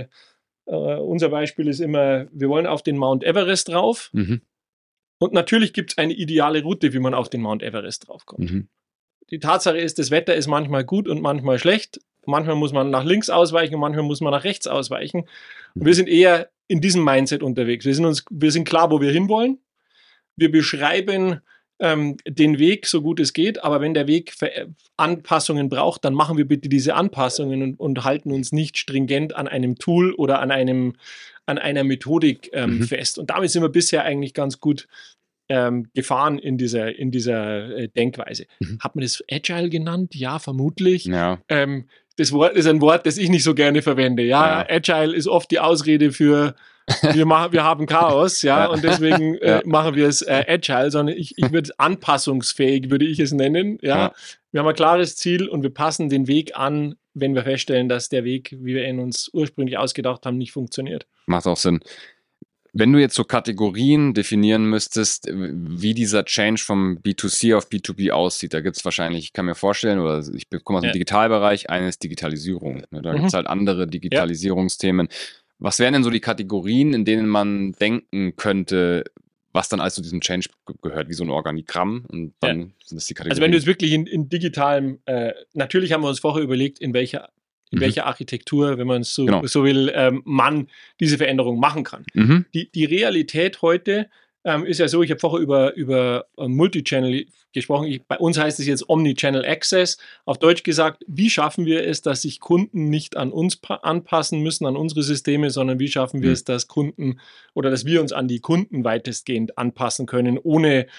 Beispiel ist immer, wir wollen auf den Mount Everest drauf. Und natürlich gibt es eine ideale Route, wie man auf den Mount Everest draufkommt. Die Tatsache ist, das Wetter ist manchmal gut und manchmal schlecht. Manchmal muss man nach links ausweichen und manchmal muss man nach rechts ausweichen. Und wir sind eher in diesem Mindset unterwegs. Wir sind klar, wo wir hinwollen. Wir beschreiben den Weg, so gut es geht. Aber wenn der Weg Anpassungen braucht, dann machen wir bitte diese Anpassungen und halten uns nicht stringent an einem Tool oder an einer Methodik fest. Und damit sind wir bisher eigentlich ganz gut gefahren in dieser Denkweise. Hat man das Agile genannt? Ja, vermutlich. Ja. Das Wort ist ein Wort, das ich nicht so gerne verwende. Ja, Agile ist oft die Ausrede für wir haben Chaos, und deswegen machen wir es Agile, sondern ich würde es anpassungsfähig, würde ich es nennen. Ja. Wir haben ein klares Ziel und wir passen den Weg an, wenn wir feststellen, dass der Weg, wie wir ihn uns ursprünglich ausgedacht haben, nicht funktioniert. Macht auch Sinn. Wenn du jetzt so Kategorien definieren müsstest, wie dieser Change vom B2C auf B2B aussieht, da gibt es wahrscheinlich, ich kann mir vorstellen, oder ich komme aus dem Digitalbereich, eine ist Digitalisierung. Da gibt es halt andere Digitalisierungsthemen. Was wären denn so die Kategorien, in denen man denken könnte, was dann alles zu diesem Change gehört, wie so ein Organigramm? Und dann sind das die Kategorien. Also wenn du es wirklich in digitalem, natürlich haben wir uns vorher überlegt, in welcher Architektur, wenn man es so will, man diese Veränderung machen kann. Die Realität heute ist ja so, ich habe vorher über Multichannel gesprochen. Bei uns heißt es jetzt Omnichannel Access. Auf Deutsch gesagt, wie schaffen wir es, dass sich Kunden nicht an uns anpassen müssen, an unsere Systeme, sondern wie schaffen wir es, dass Kunden oder dass wir uns an die Kunden weitestgehend anpassen können, ohne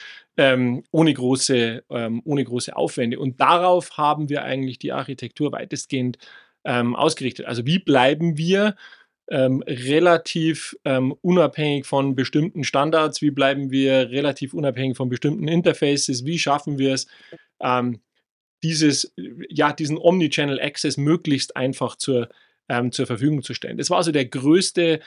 große Aufwände. Und darauf haben wir eigentlich die Architektur weitestgehend ausgerichtet. Also wie bleiben wir relativ unabhängig von bestimmten Standards, wie bleiben wir relativ unabhängig von bestimmten Interfaces, wie schaffen wir es, diesen Omnichannel Access möglichst einfach zur Verfügung zu stellen. Das war also der größte,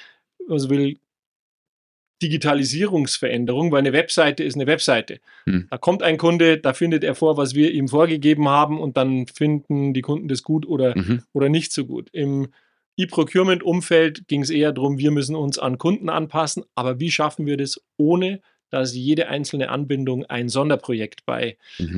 Digitalisierungsveränderung, weil eine Webseite ist eine Webseite. Da kommt ein Kunde, da findet er vor, was wir ihm vorgegeben haben und dann finden die Kunden das gut oder nicht so gut. Im E-Procurement-Umfeld ging es eher darum, wir müssen uns an Kunden anpassen, aber wie schaffen wir das, ohne dass jede einzelne Anbindung ein Sonderprojekt bei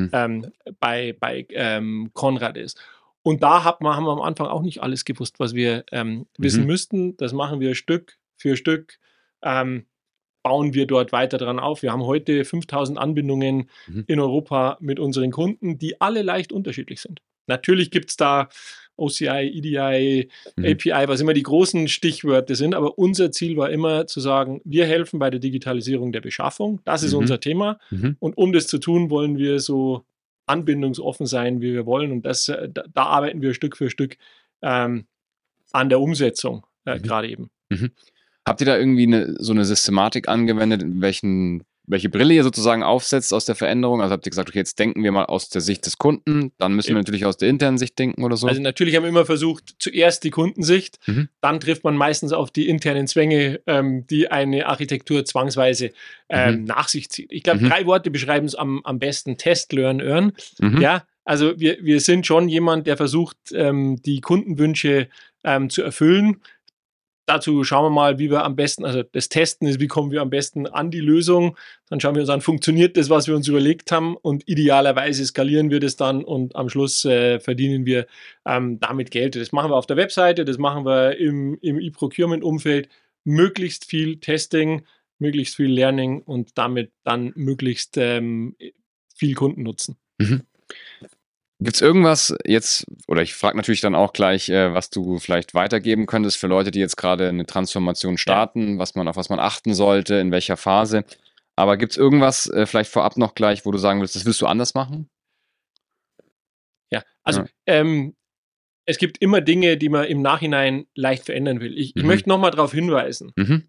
Konrad ist. Und da haben wir am Anfang auch nicht alles gewusst, was wir wissen müssten. Das machen wir Stück für Stück, bauen wir dort weiter dran auf. Wir haben heute 5000 Anbindungen in Europa mit unseren Kunden, die alle leicht unterschiedlich sind. Natürlich gibt es da OCI, EDI, API, was immer die großen Stichwörter sind, aber unser Ziel war immer zu sagen, wir helfen bei der Digitalisierung der Beschaffung, das ist unser Thema und um das zu tun, wollen wir so anbindungsoffen sein, wie wir wollen und da arbeiten wir Stück für Stück an der Umsetzung gerade eben. Habt ihr da irgendwie so eine Systematik angewendet, welche Brille ihr sozusagen aufsetzt aus der Veränderung? Also habt ihr gesagt, okay, jetzt denken wir mal aus der Sicht des Kunden, dann müssen wir natürlich aus der internen Sicht denken oder so? Also natürlich haben wir immer versucht, zuerst die Kundensicht, dann trifft man meistens auf die internen Zwänge, die eine Architektur zwangsweise nach sich zieht. Ich glaube, 3 Worte beschreiben es am besten: Test, Learn, Earn. Ja, also wir sind schon jemand, der versucht, die Kundenwünsche zu erfüllen. dazu schauen wir mal, wie wir am besten, also das Testen ist, wie kommen wir am besten an die Lösung. Dann schauen wir uns an, funktioniert das, was wir uns überlegt haben, und idealerweise skalieren wir das dann und am Schluss verdienen wir damit Geld. Das machen wir auf der Webseite, das machen wir im E-Procurement-Umfeld. Möglichst viel Testing, möglichst viel Learning und damit dann möglichst viel Kundennutzen. Mhm. Gibt es irgendwas jetzt, oder ich frage natürlich dann auch gleich, was du vielleicht weitergeben könntest für Leute, die jetzt gerade eine Transformation starten, auf was man achten sollte, in welcher Phase. Aber gibt es irgendwas vielleicht vorab noch gleich, wo du sagen willst, das willst du anders machen? Ja, also es gibt immer Dinge, die man im Nachhinein leicht verändern will. Ich möchte nochmal darauf hinweisen,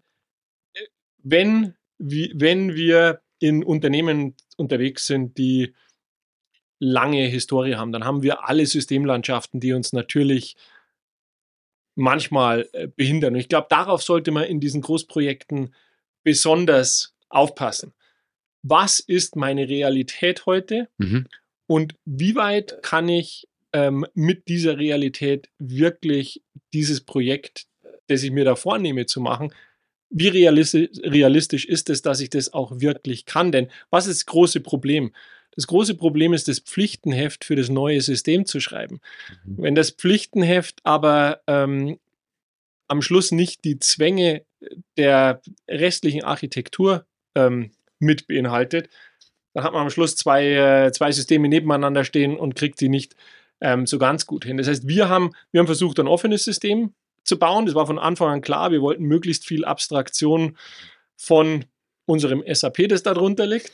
wenn wir in Unternehmen unterwegs sind, die lange Historie haben, dann haben wir alle Systemlandschaften, die uns natürlich manchmal behindern. Und ich glaube, darauf sollte man in diesen Großprojekten besonders aufpassen. Was ist meine Realität heute und wie weit kann ich mit dieser Realität wirklich dieses Projekt, das ich mir da vornehme zu machen, wie realistisch ist es, dass ich das auch wirklich kann? Denn was ist das große Problem? Das große Problem ist, das Pflichtenheft für das neue System zu schreiben. Wenn das Pflichtenheft aber am Schluss nicht die Zwänge der restlichen Architektur mit beinhaltet, dann hat man am Schluss zwei Systeme nebeneinander stehen und kriegt sie nicht so ganz gut hin. Das heißt, wir haben versucht, ein offenes System zu bauen. Das war von Anfang an klar. Wir wollten möglichst viel Abstraktion von unserem SAP, das da drunter liegt.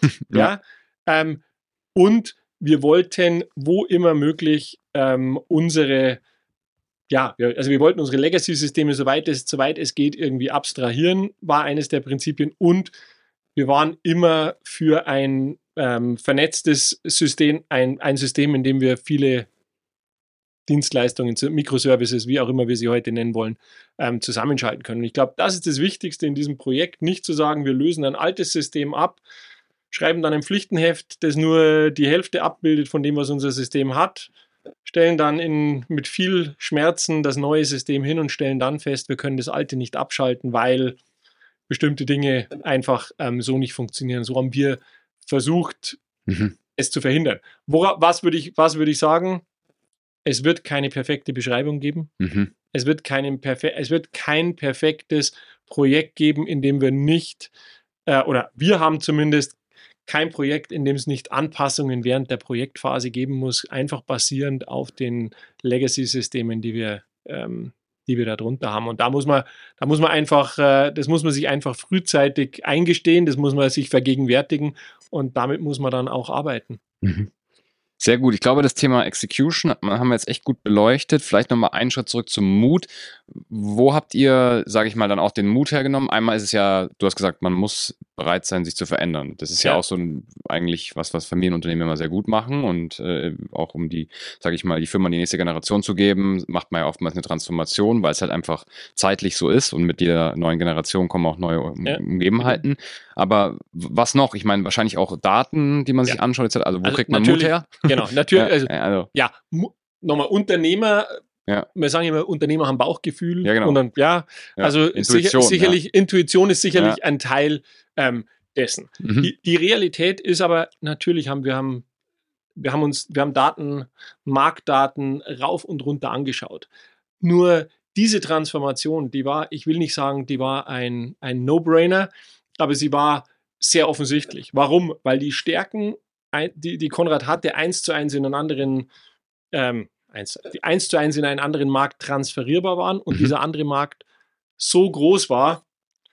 Und wir wollten, wo immer möglich, wir wollten unsere Legacy-Systeme, soweit es geht, irgendwie abstrahieren, war eines der Prinzipien. Und wir waren immer für ein vernetztes System, ein System, in dem wir viele Dienstleistungen, Microservices, wie auch immer wir sie heute nennen wollen, zusammenschalten können. Und ich glaube, das ist das Wichtigste in diesem Projekt, nicht zu sagen, wir lösen ein altes System ab, schreiben dann ein Pflichtenheft, das nur die Hälfte abbildet von dem, was unser System hat, stellen dann mit viel Schmerzen das neue System hin und stellen dann fest, wir können das alte nicht abschalten, weil bestimmte Dinge einfach so nicht funktionieren. So haben wir versucht, es zu verhindern. Was würde ich sagen? Es wird keine perfekte Beschreibung geben. Es wird kein perfektes Projekt geben, in dem wir nicht, oder wir haben zumindest kein Projekt, in dem es nicht Anpassungen während der Projektphase geben muss, einfach basierend auf den Legacy-Systemen, die wir da drunter haben. Und da muss man einfach, das muss man sich einfach frühzeitig eingestehen, das muss man sich vergegenwärtigen und damit muss man dann auch arbeiten. Sehr gut. Ich glaube, das Thema Execution haben wir jetzt echt gut beleuchtet. Vielleicht nochmal einen Schritt zurück zum Mut. Wo habt ihr, sage ich mal, dann auch den Mut hergenommen? Einmal ist es ja, du hast gesagt, man muss bereit sein, sich zu verändern. Das ist ja auch so eigentlich was Familienunternehmen immer sehr gut machen und auch um die, sage ich mal, die Firma in die nächste Generation zu geben, macht man ja oftmals eine Transformation, weil es halt einfach zeitlich so ist und mit jeder neuen Generation kommen auch neue Umgebenheiten. Aber was noch? Ich meine, wahrscheinlich auch Daten, die man sich anschaut. Also wo kriegt man Mut her? Genau, natürlich. Nochmal Unternehmer. Ja. Wir sagen immer, Unternehmer haben Bauchgefühl. Ja, genau. Und dann, also Intuition, Intuition ist sicherlich ein Teil dessen. Die Realität ist aber, natürlich wir haben Daten, Marktdaten rauf und runter angeschaut. Nur diese Transformation, ich will nicht sagen, die war ein No-Brainer, aber sie war sehr offensichtlich. Warum? Weil die Stärken, die Konrad hatte, 1:1 in einen anderen die 1:1 in einen anderen Markt transferierbar waren und dieser andere Markt so groß war,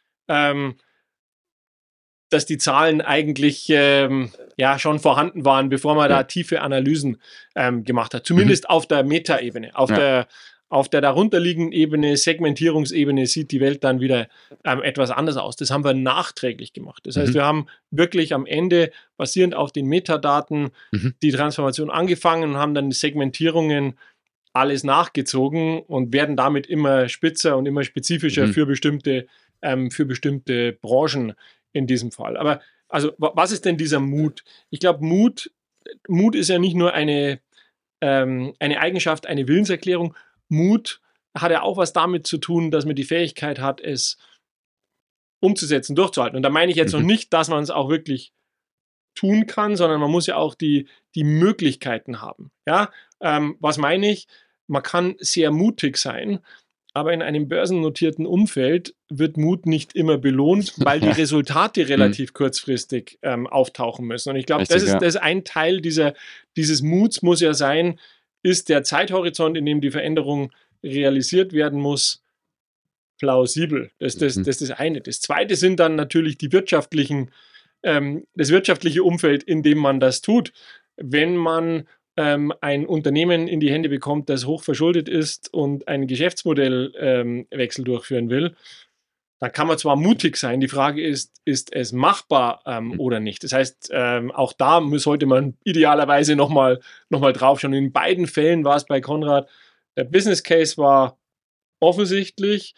dass die Zahlen eigentlich schon vorhanden waren, bevor man da tiefe Analysen gemacht hat. Zumindest auf der Meta-Ebene. Auf der darunterliegenden Ebene, Segmentierungsebene, sieht die Welt dann wieder etwas anders aus. Das haben wir nachträglich gemacht. Das heißt, wir haben wirklich am Ende, basierend auf den Metadaten, die Transformation angefangen und haben dann Segmentierungen alles nachgezogen und werden damit immer spitzer und immer spezifischer für bestimmte Branchen in diesem Fall. Aber also, was ist denn dieser Mut? Ich glaube, Mut ist ja nicht nur eine Eigenschaft, eine Willenserklärung. Mut hat ja auch was damit zu tun, dass man die Fähigkeit hat, es umzusetzen, durchzuhalten. Und da meine ich jetzt noch nicht, dass man es auch wirklich tun kann, sondern man muss ja auch die Möglichkeiten haben. Ja? Was meine ich? Man kann sehr mutig sein, aber in einem börsennotierten Umfeld wird Mut nicht immer belohnt, weil die Resultate relativ kurzfristig auftauchen müssen. Und ich glaube, das ist ein Teil dieses Muts muss ja sein, ist der Zeithorizont, in dem die Veränderung realisiert werden muss, plausibel. Das ist das eine. Das zweite sind dann natürlich das wirtschaftliche Umfeld, in dem man das tut. Wenn man ein Unternehmen in die Hände bekommt, das hoch verschuldet ist und einen Geschäftsmodellwechsel durchführen will, dann kann man zwar mutig sein, die Frage ist es machbar oder nicht? Das heißt, auch da sollte man idealerweise nochmal drauf schauen. In beiden Fällen war es bei Konrad, der Business Case war offensichtlich,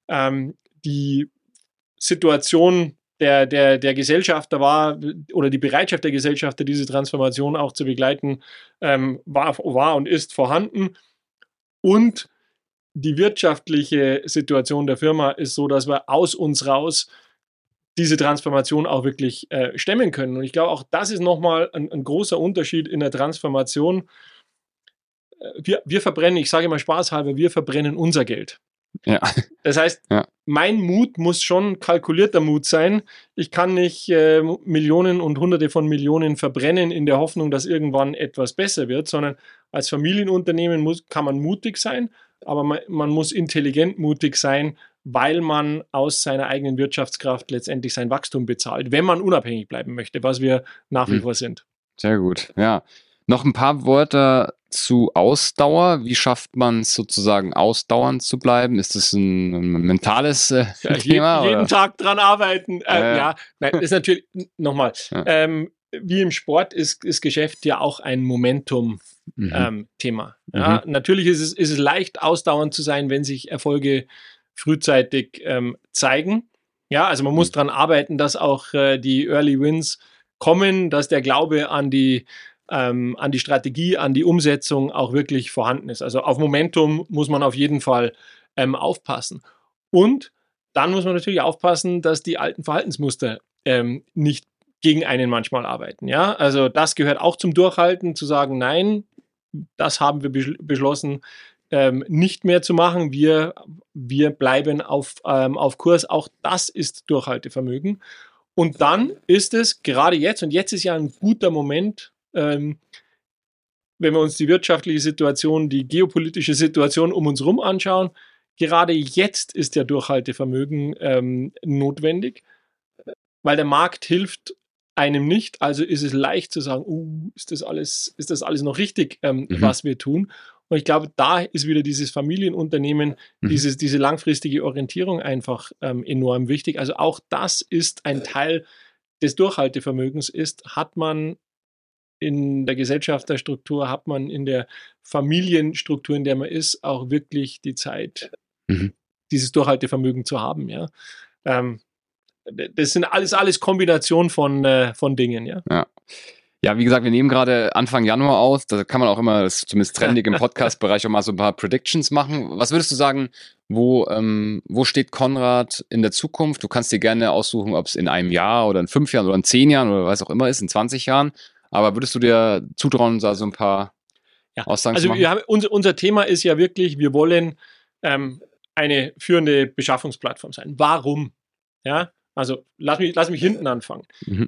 die Situation der Gesellschafter war, oder die Bereitschaft der Gesellschafter, diese Transformation auch zu begleiten, war und ist vorhanden. Und die wirtschaftliche Situation der Firma ist so, dass wir aus uns raus diese Transformation auch wirklich stemmen können. Und ich glaube, auch das ist nochmal ein großer Unterschied in der Transformation. Wir verbrennen, ich sage immer spaßhalber, wir verbrennen unser Geld. Ja. Das heißt, mein Mut muss schon kalkulierter Mut sein. Ich kann nicht Millionen und Hunderte von Millionen verbrennen in der Hoffnung, dass irgendwann etwas besser wird, sondern als Familienunternehmen kann man mutig sein, aber man muss intelligent mutig sein, weil man aus seiner eigenen Wirtschaftskraft letztendlich sein Wachstum bezahlt, wenn man unabhängig bleiben möchte, was wir nach wie vor sind. Sehr gut, ja. Noch ein paar Worte zu Ausdauer. Wie schafft man es sozusagen ausdauernd zu bleiben? Ist das ein mentales Thema? Jeden Tag dran arbeiten. Ja, nein, das ist natürlich, nochmal, wie im Sport ist Geschäft ja auch ein Momentum-Thema. Ja, natürlich ist es leicht, ausdauernd zu sein, wenn sich Erfolge frühzeitig zeigen. Ja, also man muss dran arbeiten, dass auch die Early Wins kommen, dass der Glaube an die Strategie, an die Umsetzung auch wirklich vorhanden ist. Also auf Momentum muss man auf jeden Fall aufpassen. Und dann muss man natürlich aufpassen, dass die alten Verhaltensmuster nicht gegen einen manchmal arbeiten. Ja? Also das gehört auch zum Durchhalten, zu sagen, nein, das haben wir beschlossen, nicht mehr zu machen. Wir bleiben auf Kurs. Auch das ist Durchhaltevermögen. Und dann ist es gerade jetzt, und jetzt ist ja ein guter Moment, wenn wir uns die wirtschaftliche Situation, die geopolitische Situation um uns herum anschauen, gerade jetzt ist ja Durchhaltevermögen notwendig, weil der Markt hilft einem nicht. Also ist es leicht zu sagen, ist das alles noch richtig, was wir tun? Und ich glaube, da ist wieder dieses Familienunternehmen, diese langfristige Orientierung einfach enorm wichtig. Also auch das ist ein Teil des Durchhaltevermögens hat man in der Gesellschafterstruktur, hat man in der Familienstruktur, in der man ist, auch wirklich die Zeit, dieses Durchhaltevermögen zu haben. Ja? Das sind alles Kombinationen von Dingen. Ja? Ja, wie gesagt, wir nehmen gerade Anfang Januar aus. Da kann man auch immer, das ist zumindest trendig im Podcast-Bereich, auch mal so ein paar Predictions machen. Was würdest du sagen, wo steht Konrad in der Zukunft? Du kannst dir gerne aussuchen, ob es in einem Jahr oder in 5 Jahren oder in 10 Jahren oder was auch immer ist, in 20 Jahren. Aber würdest du dir zutrauen, da so ein paar Aussagen zu machen? Also unser Thema ist ja wirklich, wir wollen eine führende Beschaffungsplattform sein. Warum? Ja, also lass mich hinten anfangen.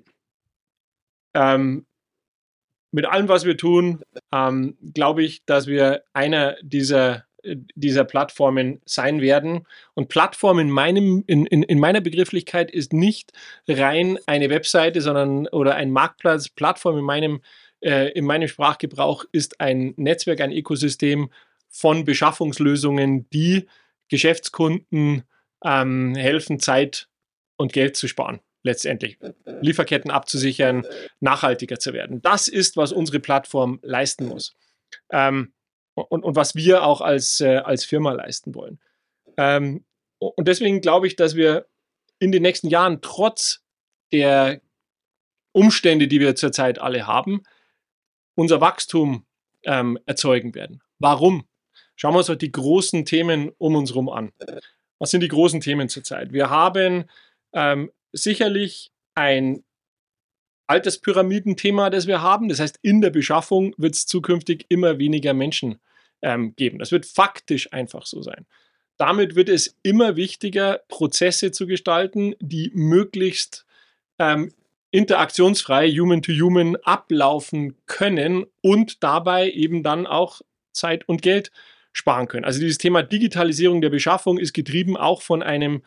Mit allem, was wir tun, glaube ich, dass wir einer dieser Plattformen sein werden. Und Plattform in meiner Begrifflichkeit ist nicht rein eine Webseite, oder ein Marktplatz. Plattform in meinem Sprachgebrauch ist ein Netzwerk, ein Ökosystem von Beschaffungslösungen, die Geschäftskunden helfen, Zeit und Geld zu sparen. Letztendlich Lieferketten abzusichern, nachhaltiger zu werden. Das ist, was unsere Plattform leisten muss. Und was wir auch als Firma leisten wollen. Und deswegen glaube ich, dass wir in den nächsten Jahren trotz der Umstände, die wir zurzeit alle haben, unser Wachstum erzeugen werden. Warum? Schauen wir uns doch die großen Themen um uns herum an. Was sind die großen Themen zurzeit? Wir haben sicherlich ein Alterspyramidenthema, das wir haben. Das heißt, in der Beschaffung wird es zukünftig immer weniger Menschen geben. Das wird faktisch einfach so sein. Damit wird es immer wichtiger, Prozesse zu gestalten, die möglichst interaktionsfrei, human-to-human, ablaufen können und dabei eben dann auch Zeit und Geld sparen können. Also dieses Thema Digitalisierung der Beschaffung ist getrieben auch von einem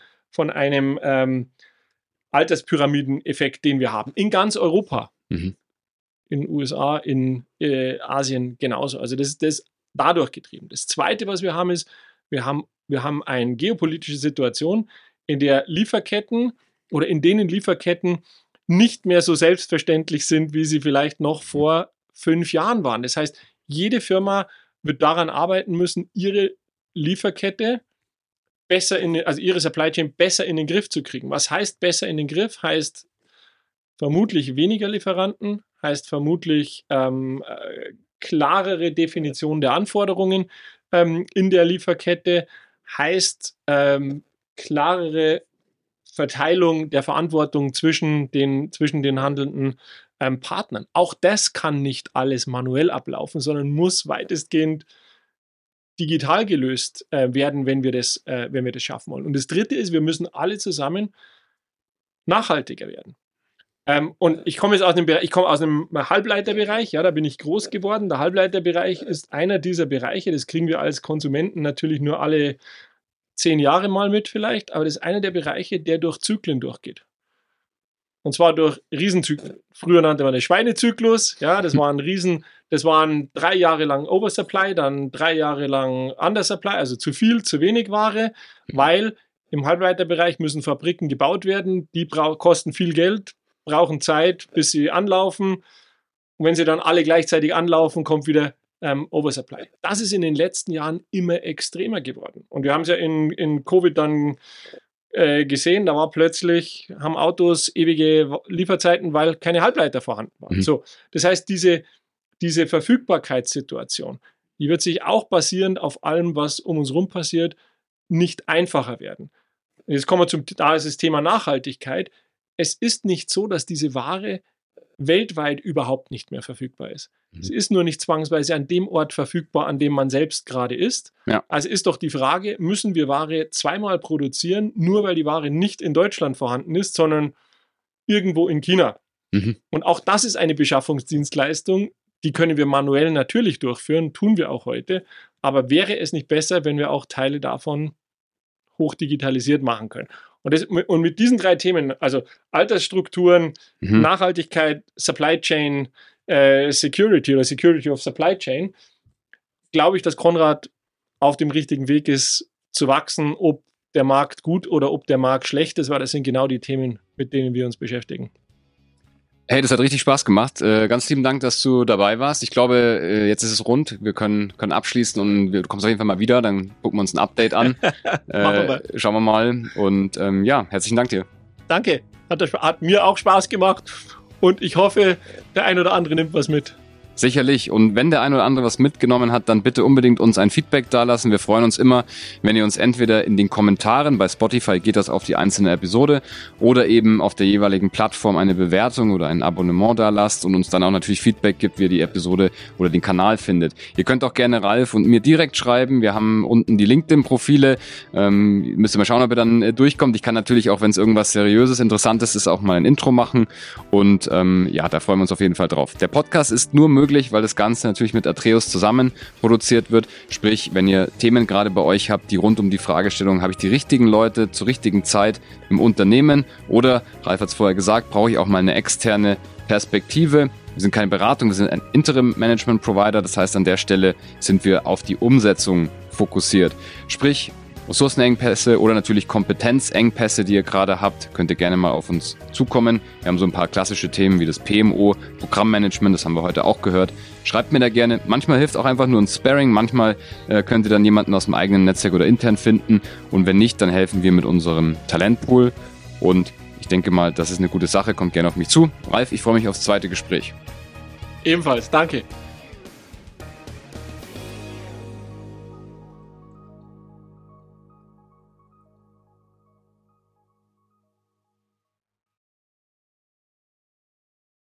Alterspyramideneffekt, den wir haben. In ganz Europa. In den USA, in Asien genauso. Also das ist dadurch getrieben. Das Zweite, was wir haben, ist, wir haben eine geopolitische Situation, in der Lieferketten oder in denen Lieferketten nicht mehr so selbstverständlich sind, wie sie vielleicht noch vor 5 Jahren waren. Das heißt, jede Firma wird daran arbeiten müssen, ihre Lieferkette also ihre Supply Chain besser in den Griff zu kriegen. Was heißt besser in den Griff? Heißt vermutlich weniger Lieferanten, heißt vermutlich klarere Definition der Anforderungen in der Lieferkette, heißt klarere Verteilung der Verantwortung zwischen den handelnden Partnern. Auch das kann nicht alles manuell ablaufen, sondern muss weitestgehend digital gelöst werden, wenn wir das schaffen wollen. Und das Dritte ist, wir müssen alle zusammen nachhaltiger werden. Und ich komme aus einem Halbleiterbereich, ja, da bin ich groß geworden. Der Halbleiterbereich ist einer dieser Bereiche, das kriegen wir als Konsumenten natürlich nur alle 10 Jahre mal mit vielleicht, aber das ist einer der Bereiche, der durch Zyklen durchgeht. Und zwar durch Riesenzyklen. Früher nannte man das Schweinezyklus, ja, das waren 3 Jahre lang Oversupply, dann 3 Jahre lang Undersupply, also zu viel, zu wenig Ware, weil im Halbleiterbereich müssen Fabriken gebaut werden, die kosten viel Geld, brauchen Zeit, bis sie anlaufen. Und wenn sie dann alle gleichzeitig anlaufen, kommt wieder Oversupply. Das ist in den letzten Jahren immer extremer geworden. Und wir haben es ja in Covid dann gesehen, da haben Autos ewige Lieferzeiten, weil keine Halbleiter vorhanden waren. So, das heißt, diese Verfügbarkeitssituation, die wird sich auch basierend auf allem, was um uns herum passiert, nicht einfacher werden. Jetzt kommen wir da ist das Thema Nachhaltigkeit. Es ist nicht so, dass diese Ware weltweit überhaupt nicht mehr verfügbar ist. Sie ist nur nicht zwangsweise an dem Ort verfügbar, an dem man selbst gerade ist. Ja. Also ist doch die Frage, müssen wir Ware zweimal produzieren, nur weil die Ware nicht in Deutschland vorhanden ist, sondern irgendwo in China. Und auch das ist eine Beschaffungsdienstleistung, die können wir manuell natürlich durchführen, tun wir auch heute. Aber wäre es nicht besser, wenn wir auch Teile davon hochdigitalisiert machen können? Und mit diesen 3 Themen, also Altersstrukturen, Nachhaltigkeit, Supply Chain, Security oder Security of Supply Chain, glaube ich, dass Konrad auf dem richtigen Weg ist, zu wachsen, ob der Markt gut oder ob der Markt schlecht ist, weil das sind genau die Themen, mit denen wir uns beschäftigen. Hey, das hat richtig Spaß gemacht. Ganz lieben Dank, dass du dabei warst. Ich glaube, jetzt ist es rund. Wir können abschließen und du kommst auf jeden Fall mal wieder. Dann gucken wir uns ein Update an. Schauen wir mal. Und ja, herzlichen Dank dir. Danke. Hat mir auch Spaß gemacht. Und ich hoffe, der ein oder andere nimmt was mit. Sicherlich. Und wenn der ein oder andere was mitgenommen hat, dann bitte unbedingt uns ein Feedback dalassen. Wir freuen uns immer, wenn ihr uns entweder in den Kommentaren, bei Spotify geht das auf die einzelne Episode, oder eben auf der jeweiligen Plattform eine Bewertung oder ein Abonnement dalasst und uns dann auch natürlich Feedback gibt, wie ihr die Episode oder den Kanal findet. Ihr könnt auch gerne Ralf und mir direkt schreiben. Wir haben unten die LinkedIn-Profile. Müsst ihr mal schauen, ob ihr dann durchkommt. Ich kann natürlich auch, wenn es irgendwas Seriöses, Interessantes ist, auch mal ein Intro machen. Und ja, da freuen wir uns auf jeden Fall drauf. Der Podcast ist nur möglich, weil das Ganze natürlich mit Atreus zusammen produziert wird. Sprich, wenn ihr Themen gerade bei euch habt, die rund um die Fragestellung, habe ich die richtigen Leute zur richtigen Zeit im Unternehmen oder, Ralf hat es vorher gesagt, brauche ich auch mal eine externe Perspektive. Wir sind keine Beratung, wir sind ein Interim-Management-Provider. Das heißt, an der Stelle sind wir auf die Umsetzung fokussiert. Sprich, Ressourcenengpässe oder natürlich Kompetenzengpässe, die ihr gerade habt, könnt ihr gerne mal auf uns zukommen. Wir haben so ein paar klassische Themen wie das PMO, Programmmanagement, das haben wir heute auch gehört. Schreibt mir da gerne. Manchmal hilft auch einfach nur ein Sparring, manchmal könnt ihr dann jemanden aus dem eigenen Netzwerk oder intern finden und wenn nicht, dann helfen wir mit unserem Talentpool und ich denke mal, das ist eine gute Sache, kommt gerne auf mich zu. Ralf, ich freue mich aufs zweite Gespräch. Ebenfalls, danke.